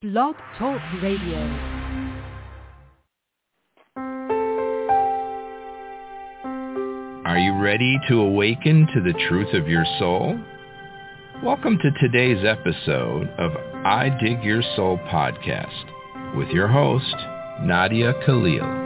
Blog Talk Radio. Are you ready to awaken to the truth of your soul? Welcome to today's episode of I Dig Your Soul podcast with your host, Nadia Khalil.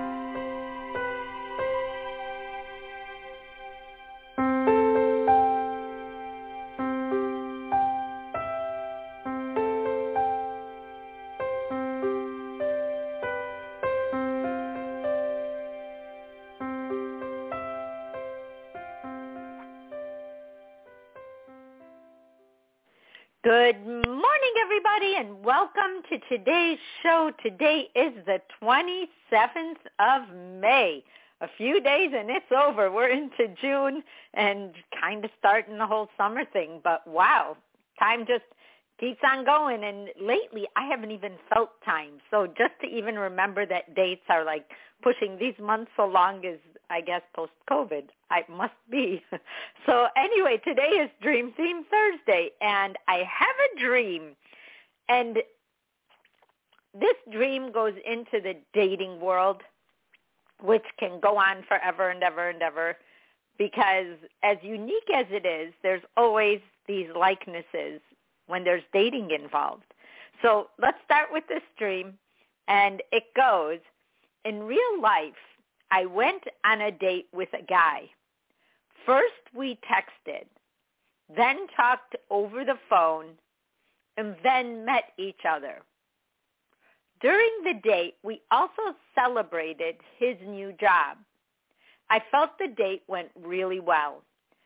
Good morning, everybody, and welcome to today's show. Today is the 27th of May. A few days and it's over. We're into June and kind of starting the whole summer thing. But wow, time just keeps on going. And lately, I haven't even felt time. So just to even remember that dates are like pushing these months along is, I guess, post-COVID. It must be. So anyway, today is Dream Theme Thursday, and I have a dream. And this dream goes into the dating world, which can go on forever and ever and ever, because as unique as it is, there's always these likenesses when there's dating involved. So let's start with this dream, and it goes, in real life, I went on a date with a guy. First, we texted, then talked over the phone, and then met each other. During the date, we also celebrated his new job. I felt the date went really well.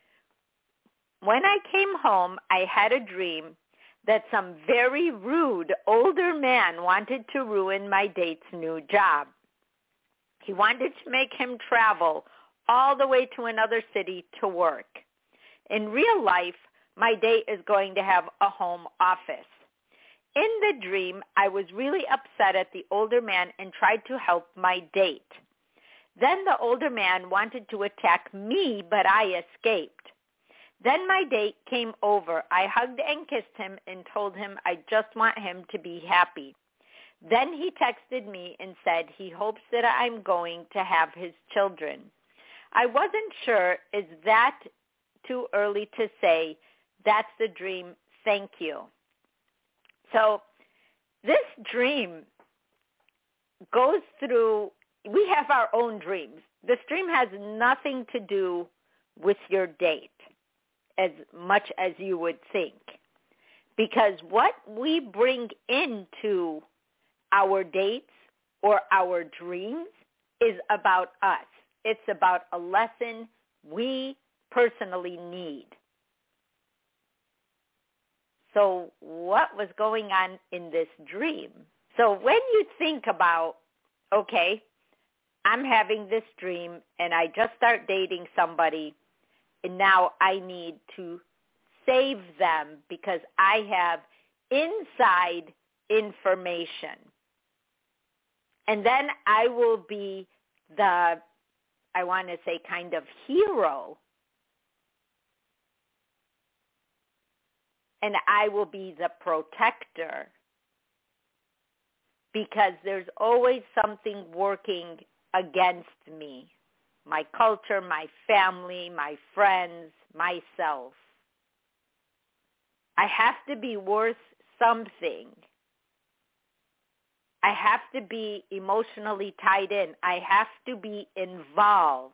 When I came home, I had a dream that some very rude older man wanted to ruin my date's new job. He wanted to make him travel all the way to another city to work. In real life, my date is going to have a home office. In the dream, I was really upset at the older man and tried to help my date. Then the older man wanted to attack me, but I escaped. Then my date came over. I hugged and kissed him and told him I just want him to be happy. Then he texted me and said he hopes that I'm going to have his children. I wasn't sure, is that too early to say? That's the dream. Thank you. So this dream goes through, we have our own dreams. This dream has nothing to do with your date as much as you would think. Because what we bring into our dates or our dreams is about us. It's about a lesson we personally need. So what was going on in this dream? So when you think about, okay, I'm having this dream and I just start dating somebody and now I need to save them because I have inside information. And then I will be the, I want to say, kind of hero. And I will be the protector. Because there's always something working against me. My culture, my family, my friends, myself. I have to be worth something. I have to be emotionally tied in. I have to be involved.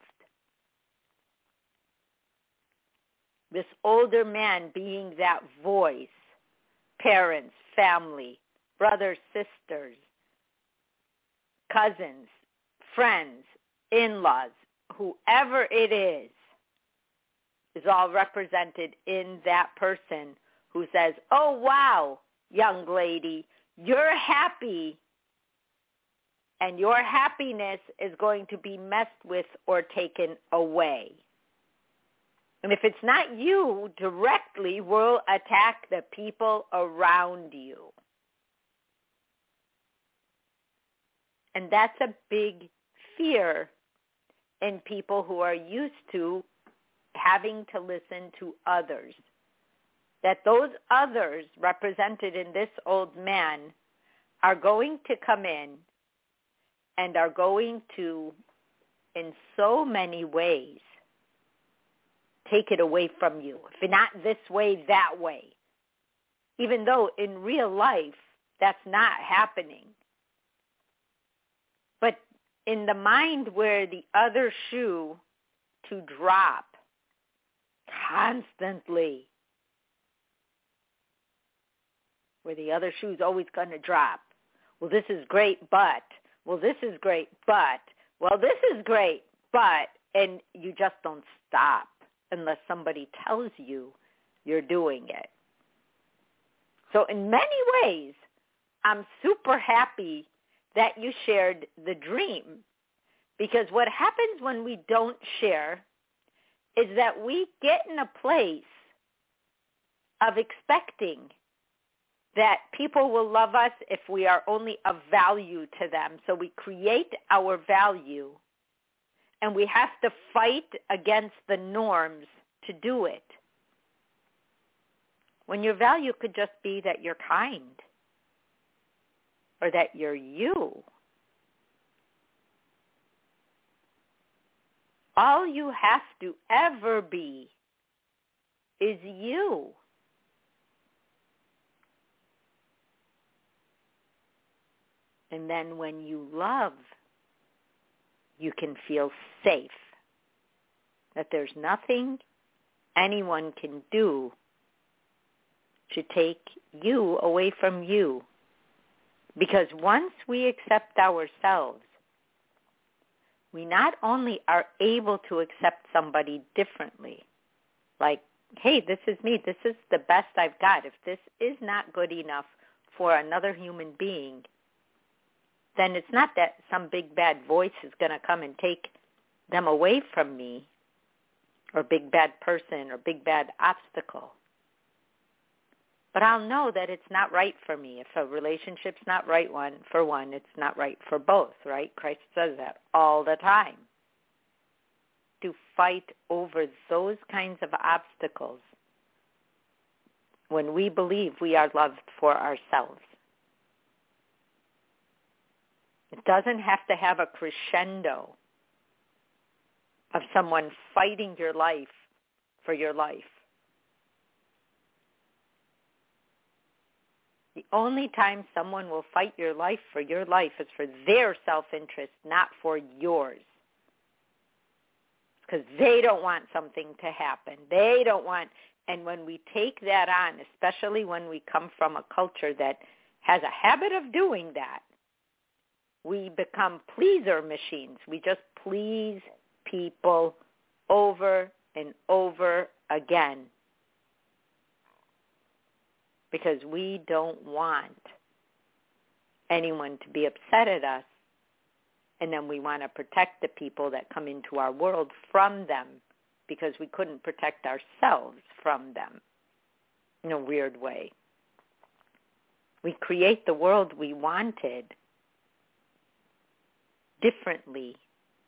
This older man being that voice, parents, family, brothers, sisters, cousins, friends, in-laws, whoever it is all represented in that person who says, oh, wow, young lady, you're happy. And your happiness is going to be messed with or taken away. And if it's not you directly, we'll attack the people around you. And that's a big fear in people who are used to having to listen to others. That those others represented in this old man are going to come in and are going to, in so many ways, take it away from you. If not this way, that way. Even though in real life, that's not happening. But in the mind where the other shoe to drop constantly, where the other shoe's always going to drop. Well, this is great, but. Well, this is great, but. Well, this is great, but. And you just don't stop unless somebody tells you you're doing it. So in many ways, I'm super happy that you shared the dream, because what happens when we don't share is that we get in a place of expecting that people will love us if we are only of value to them. So we create our value, and we have to fight against the norms to do it. When your value could just be that you're kind, or that you're you. All you have to ever be is you. And then when you love, you can feel safe. That there's nothing anyone can do to take you away from you. Because once we accept ourselves, we not only are able to accept somebody differently, like, hey, this is me, this is the best I've got. If this is not good enough for another human being, then it's not that some big bad voice is going to come and take them away from me, or big bad person, or big bad obstacle. But I'll know that it's not right for me. If a relationship's not right for one, it's not right for both, right? Christ says that all the time. To fight over those kinds of obstacles when we believe we are loved for ourselves. It doesn't have to have a crescendo of someone fighting your life for your life. The only time someone will fight your life for your life is for their self-interest, not for yours. Because they don't want something to happen. They don't want, and when we take that on, especially when we come from a culture that has a habit of doing that, we become pleaser machines. We just please people over and over again. Because we don't want anyone to be upset at us, and then we want to protect the people that come into our world from them because we couldn't protect ourselves from them in a weird way. We create the world we wanted differently,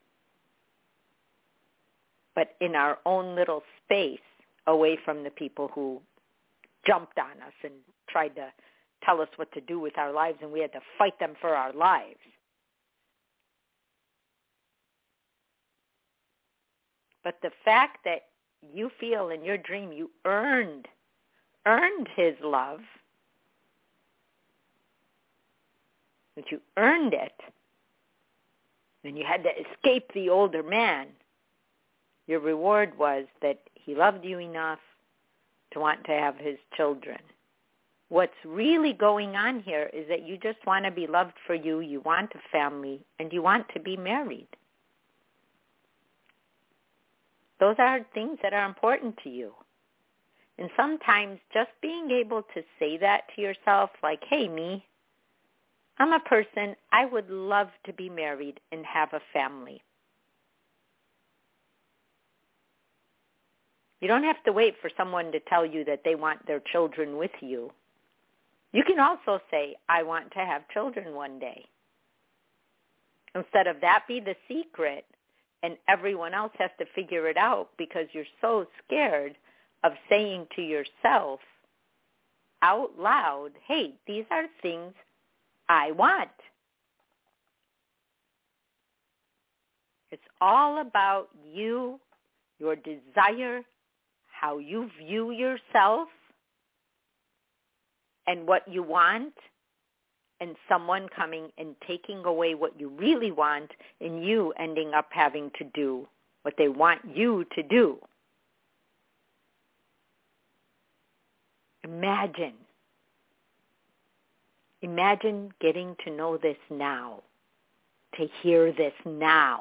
but in our own little space away from the people who jumped on us and tried to tell us what to do with our lives, and we had to fight them for our lives. But the fact that you feel in your dream you earned his love, that you earned it, and you had to escape the older man, your reward was that he loved you enough to want to have his children. What's really going on here is that you just want to be loved for you, you want a family, and you want to be married. Those are things that are important to you. And sometimes just being able to say that to yourself, like, hey, me, I'm a person, I would love to be married and have a family. You don't have to wait for someone to tell you that they want their children with you. You can also say, I want to have children one day. Instead of that be the secret and everyone else has to figure it out because you're so scared of saying to yourself out loud, hey, these are things I want. It's all about you, your desire, how you view yourself, and what you want, and someone coming and taking away what you really want, and you ending up having to do what they want you to do. Imagine getting to know this now, to hear this now.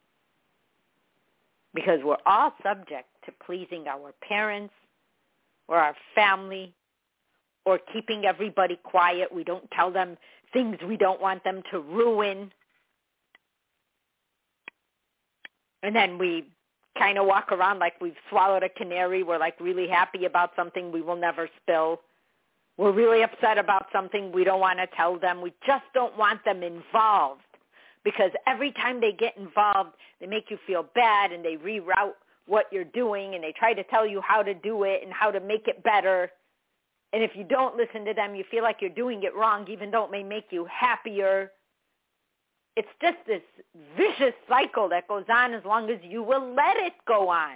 Because we're all subject to pleasing our parents or our family or keeping everybody quiet. We don't tell them things we don't want them to ruin. And then we kind of walk around like we've swallowed a canary. We're like really happy about something we will never spill. We're really upset about something we don't want to tell them. We just don't want them involved. Because every time they get involved, they make you feel bad and they reroute what you're doing and they try to tell you how to do it and how to make it better. And if you don't listen to them, you feel like you're doing it wrong, even though it may make you happier. It's just this vicious cycle that goes on as long as you will let it go on.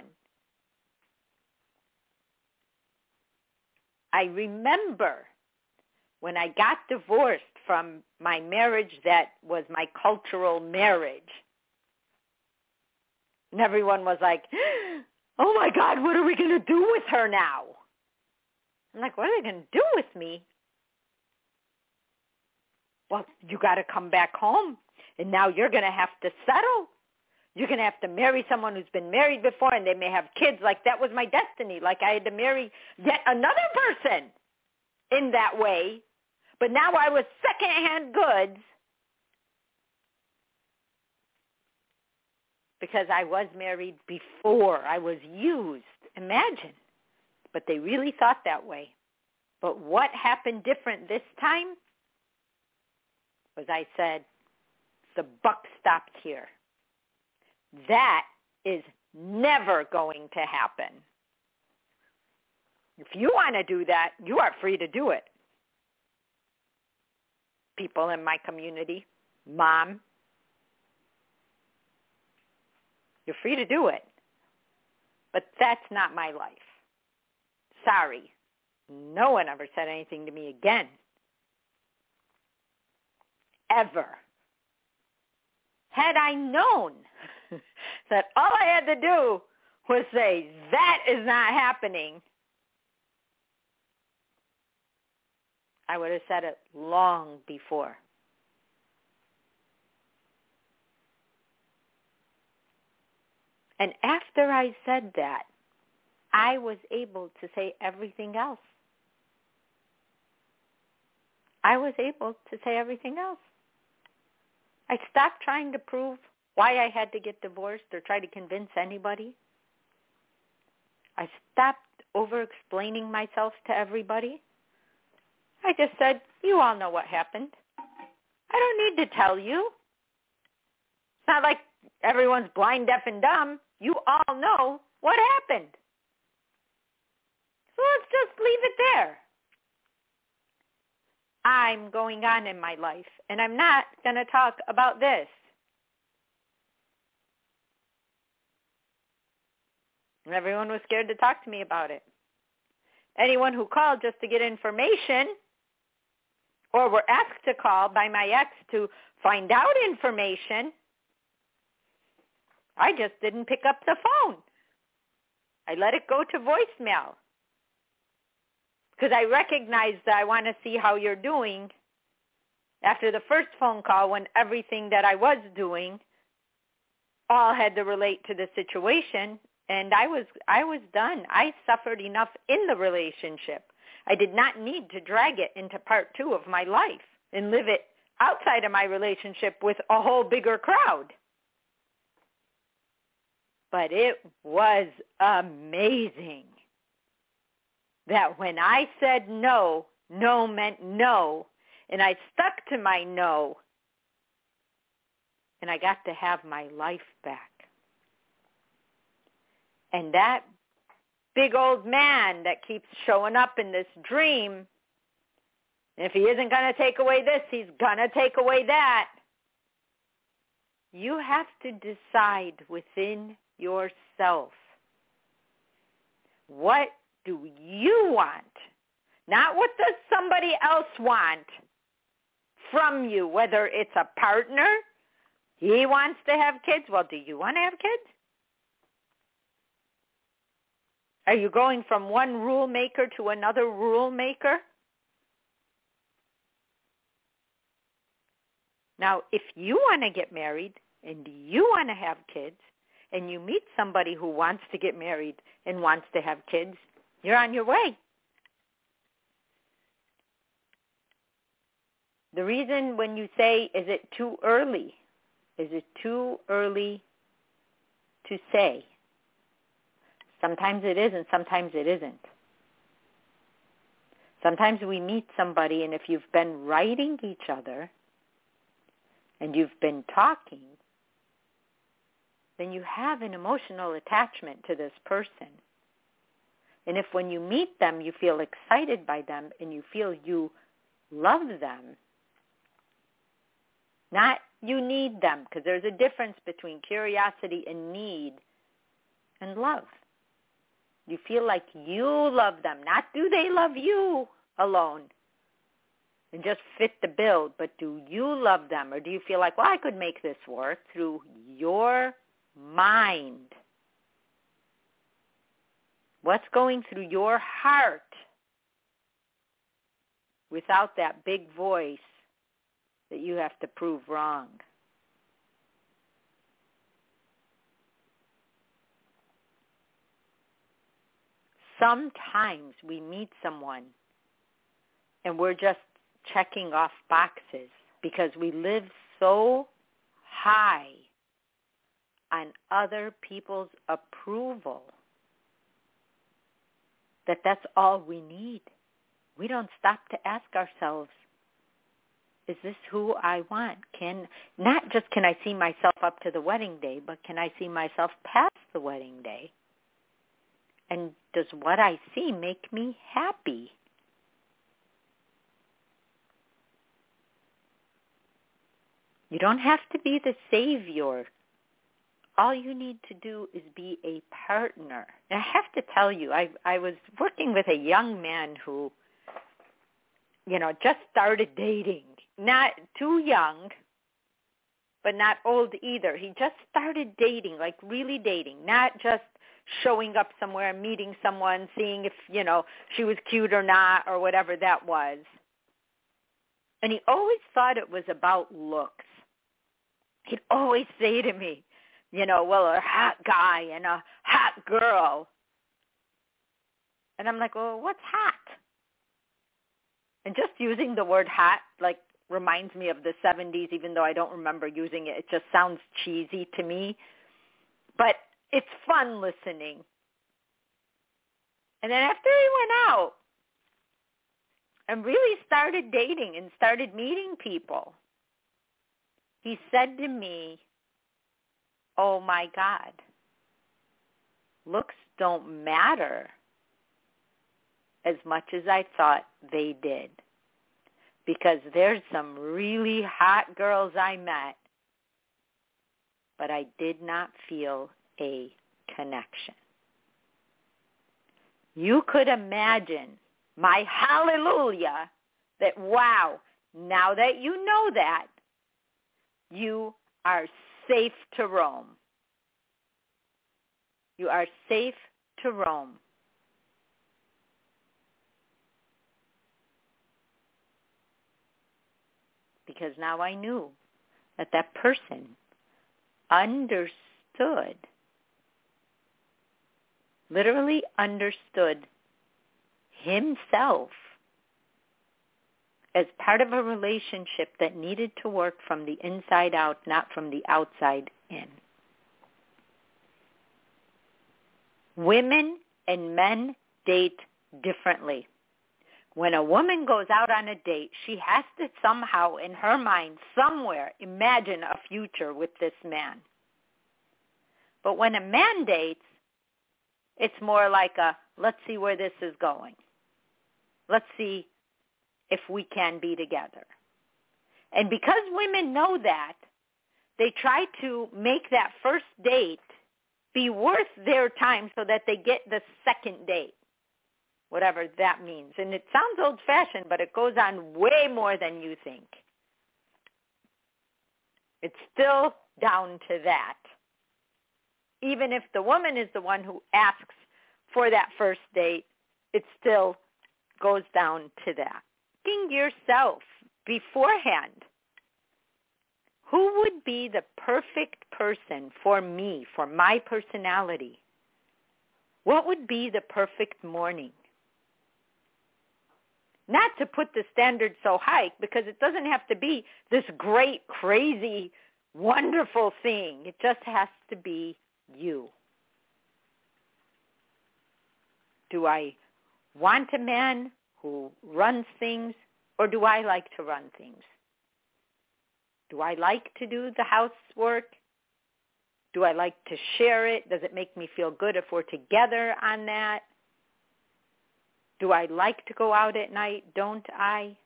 I remember when I got divorced from my marriage that was my cultural marriage. And everyone was like, oh my God, what are we going to do with her now? I'm like, what are they going to do with me? Well, you got to come back home, and now you're going to have to settle. You're going to have to marry someone who's been married before, and they may have kids. Like that was my destiny. Like I had to marry yet another person in that way. But now I was secondhand goods because I was married before. I was used. Imagine. But they really thought that way. But what happened different this time was I said, the buck stopped here. That is never going to happen. If you want to do that, you are free to do it. People in my community, Mom, you're free to do it. But that's not my life. Sorry. No one ever said anything to me again. Ever. Had I known that all I had to do was say, that is not happening, I would have said it long before. And after I said that, I was able to say everything else. I was able to say everything else. I stopped trying to prove why I had to get divorced or try to convince anybody. I stopped over-explaining myself to everybody. I just said, you all know what happened. I don't need to tell you. It's not like everyone's blind, deaf, and dumb. You all know what happened. So let's just leave it there. I'm going on in my life, and I'm not going to talk about this. And everyone was scared to talk to me about it. Anyone who called just to get information or were asked to call by my ex to find out information, I just didn't pick up the phone. I let it go to voicemail because I recognized that I want to see how you're doing after the first phone call when everything that I was doing all had to relate to the situation, and I was done. I suffered enough in the relationship. I did not need to drag it into part 2 of my life and live it outside of my relationship with a whole bigger crowd. But it was amazing that when I said no, no meant no, and I stuck to my no, and I got to have my life back. And that big old man that keeps showing up in this dream If he isn't going to take away this, he's going to take away that. You have to decide within yourself, what do you want? Not what does somebody else want from you, whether it's a partner, he wants to have kids. Well, do you want to have kids? Are you going from one rule maker to another rule maker? Now, if you want to get married and you want to have kids, and you meet somebody who wants to get married and wants to have kids, you're on your way. The reason when you say, is it too early? Is it too early to say? Sometimes it is and sometimes it isn't. Sometimes we meet somebody, and if you've been writing each other and you've been talking, then you have an emotional attachment to this person. And if when you meet them, you feel excited by them and you feel you love them, not you need them, because there's a difference between curiosity and need and love. You feel like you love them, not do they love you alone and just fit the bill, but do you love them, or do you feel like, well, I could make this work through your mind? What's going through your heart without that big voice that you have to prove wrong? Sometimes we meet someone and we're just checking off boxes because we live so high on other people's approval that that's all we need. We don't stop to ask ourselves, is this who I want? Not just can I see myself up to the wedding day, but can I see myself past the wedding day? And does what I see make me happy? You don't have to be the savior. All you need to do is be a partner. And I have to tell you, I was working with a young man who, just started dating. Not too young, but not old either. He just started dating, like really dating, not just showing up somewhere, meeting someone, seeing if, she was cute or not or whatever that was. And he always thought it was about looks. He'd always say to me, well, a hot guy and a hot girl. And I'm like, well, what's hot? And just using the word hot, reminds me of the 70s, even though I don't remember using it. It just sounds cheesy to me. But it's fun listening. And then after he went out and really started dating and started meeting people, he said to me, oh my God, looks don't matter as much as I thought they did. Because there's some really hot girls I met, but I did not feel a connection. You could imagine my hallelujah that, wow, now that you know that, you are safe to roam. You are safe to roam. Because now I knew that that person understood, literally understood himself as part of a relationship that needed to work from the inside out, not from the outside in. Women and men date differently. When a woman goes out on a date, she has to somehow, in her mind, somewhere, imagine a future with this man. But when a man dates, it's more like a, let's see where this is going. Let's see if we can be together. And because women know that, they try to make that first date be worth their time so that they get the second date, whatever that means. And it sounds old-fashioned, but it goes on way more than you think. It's still down to that. Even if the woman is the one who asks for that first date, it still goes down to that. Asking yourself beforehand, who would be the perfect person for me, for my personality? What would be the perfect morning? Not to put the standard so high, because it doesn't have to be this great, crazy, wonderful thing. It just has to be you. Do I want a man who runs things, or do I like to run things? Do I like to do the housework? Do I like to share it? Does it make me feel good if we're together on that? Do I like to go out at night? Don't I?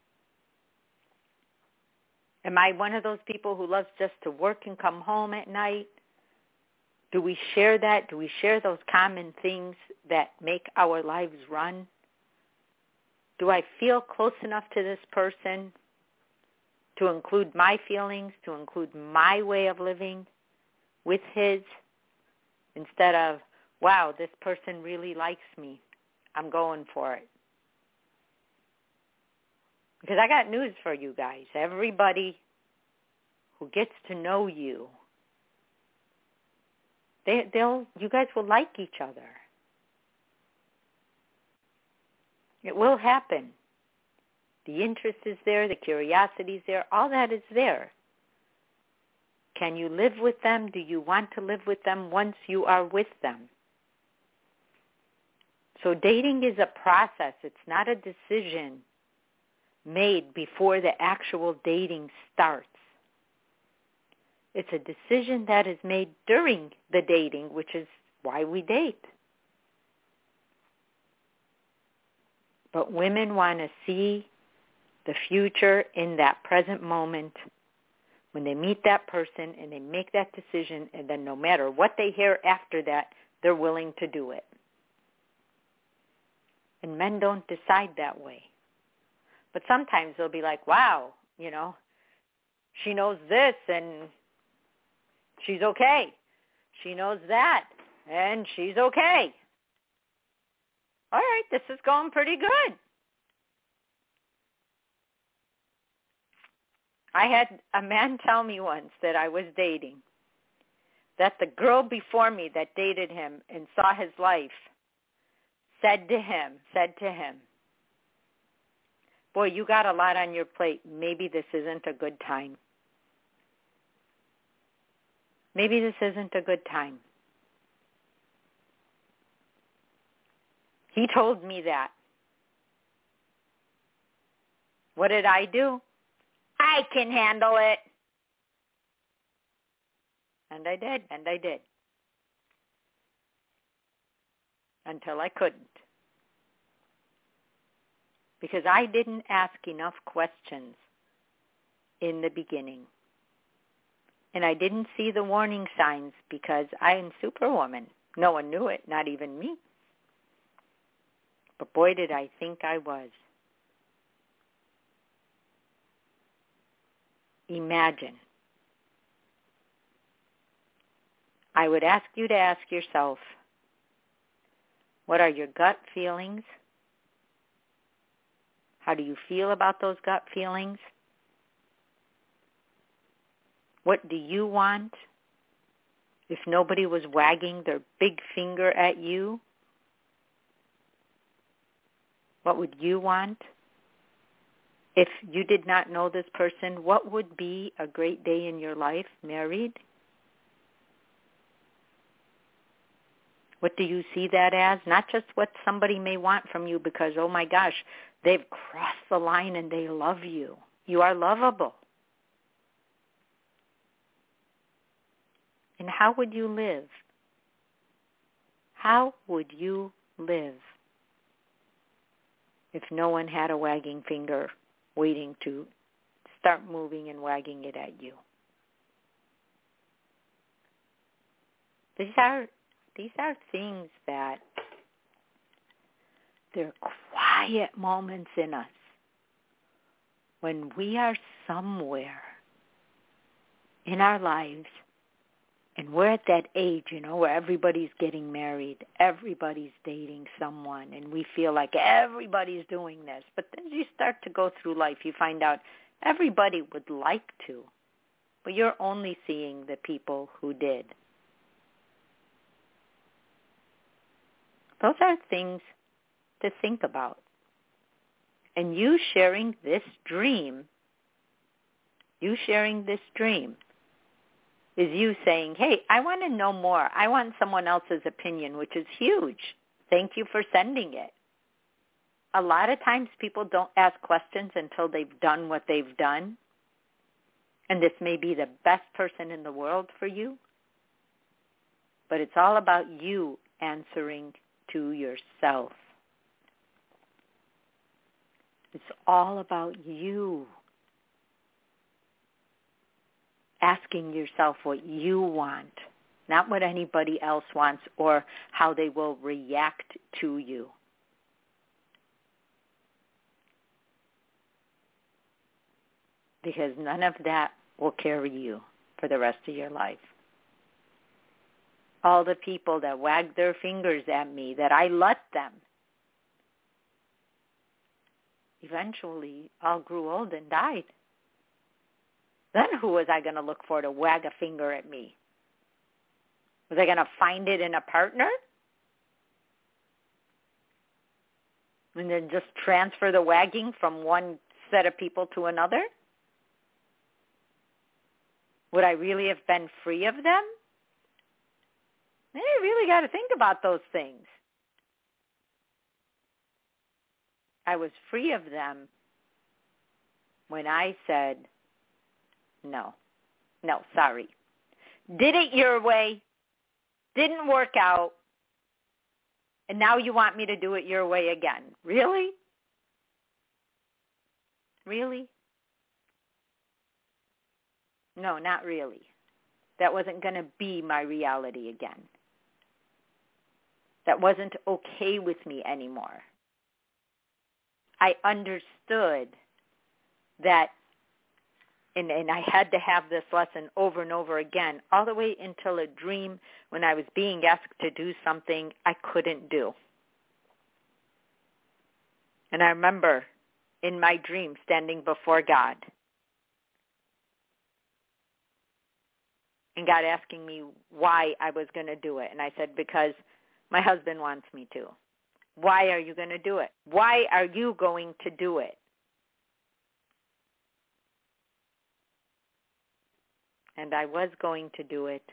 Am I one of those people who loves just to work and come home at night? Do we share that? Do we share those common things that make our lives run? Do I feel close enough to this person to include my feelings, to include my way of living with his, instead of, wow, this person really likes me, I'm going for it? Because I got news for you guys. Everybody who gets to know you, you guys will like each other. It will happen. The interest is there, the curiosity is there, all that is there. Can you live with them? Do you want to live with them once you are with them? So dating is a process. It's not a decision made before the actual dating starts. It's a decision that is made during the dating, which is why we date. But women want to see the future in that present moment when they meet that person and they make that decision, and then no matter what they hear after that, they're willing to do it. And men don't decide that way. But sometimes they'll be like, wow, she knows this and she's okay. She knows that and she's okay. All right, this is going pretty good. I had a man tell me once that I was dating, that the girl before me that dated him and saw his life said to him, boy, you got a lot on your plate. Maybe this isn't a good time. Maybe this isn't a good time. He told me that. What did I do? I can handle it. And I did. Until I couldn't. Because I didn't ask enough questions in the beginning. And I didn't see the warning signs because I'm Superwoman. No one knew it, not even me. But boy, did I think I was. Imagine. I would ask you to ask yourself, what are your gut feelings? How do you feel about those gut feelings? What do you want? If nobody was wagging their big finger at you, what would you want? If you did not know this person, what would be a great day in your life married? What do you see that as? Not just what somebody may want from you because, oh my gosh, they've crossed the line and they love you. You are lovable. And how would you live? How would you live if no one had a wagging finger waiting to start moving and wagging it at you. These are things that they're quiet moments in us when we are somewhere in our lives and we're at that age, where everybody's getting married, everybody's dating someone, and we feel like everybody's doing this. But then as you start to go through life, you find out everybody would like to, but you're only seeing the people who did. Those are things to think about. And you sharing this dream is you saying, hey, I want to know more. I want someone else's opinion, which is huge. Thank you for sending it. A lot of times people don't ask questions until they've done what they've done. And this may be the best person in the world for you. But it's all about you answering to yourself. It's all about you asking yourself what you want, not what anybody else wants or how they will react to you. Because none of that will carry you for the rest of your life. All the people that wagged their fingers at me, that I let them, eventually all grew old and died. Then who was I going to look for to wag a finger at me? Was I going to find it in a partner? And then just transfer the wagging from one set of people to another? Would I really have been free of them? You really got to think about those things. I was free of them when I said, no, sorry. Did it your way, didn't work out, and now you want me to do it your way again. Really? Really? No, not really. That wasn't going to be my reality again. That wasn't okay with me anymore. I understood that, and I had to have this lesson over and over again, all the way until a dream when I was being asked to do something I couldn't do. And I remember in my dream standing before God and God asking me why I was going to do it. And I said, because my husband wants me to. Why are you going to do it? Why are you going to do it? And I was going to do it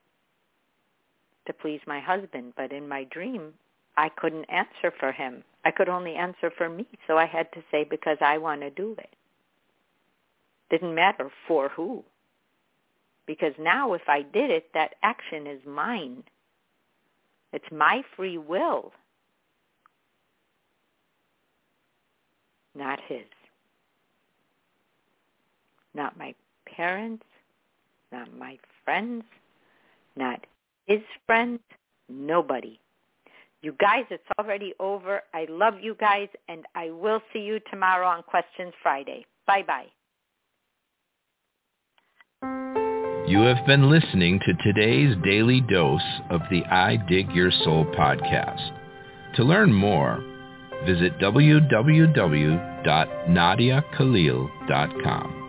to please my husband, but in my dream, I couldn't answer for him. I could only answer for me, so I had to say because I want to do it. Didn't matter for who. Because now if I did it, that action is mine. It's my free will, not his. Not my parents, not my friends, not his friends, nobody. You guys, it's already over. I love you guys, and I will see you tomorrow on Questions Friday. Bye-bye. You have been listening to today's daily dose of the I Dig Your Soul podcast. To learn more, visit www.nadiakhalil.com.